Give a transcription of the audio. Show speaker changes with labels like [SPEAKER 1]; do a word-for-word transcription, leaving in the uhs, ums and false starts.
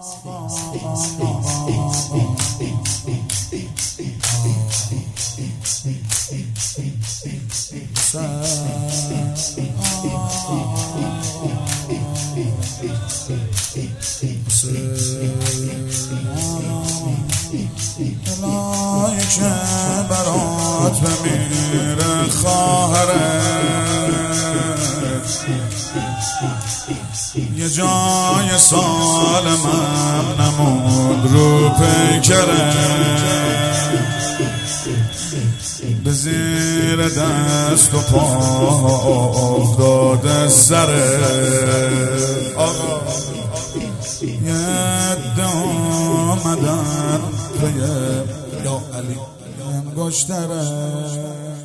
[SPEAKER 1] الهی که برات بمیره خواهره، یه جای سالمم نمود رو پیکره، به زیر دست و پا افتاده سره. آقا یه عده آمدن به یا علی انگشتره،